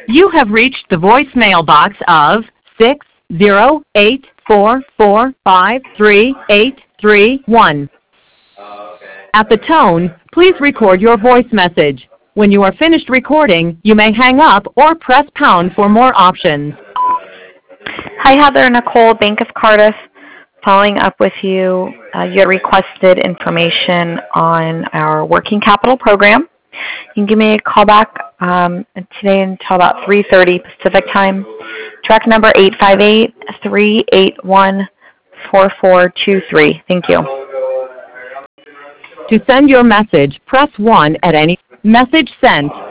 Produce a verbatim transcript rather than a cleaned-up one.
You have reached the voicemail box of six zero eight four four five three eight three one. At the tone, please record your voice message. When you are finished recording, you may hang up or press pound for more options. Hi, Heather. Nicole, Bank of Cardiff, following up with you. Uh, you had requested information on our working capital program. You can give me a call back um, today until about three thirty Pacific time. Track number eight five eight, three eight one, four four two three. Thank you. To send your message, press one at any message sent.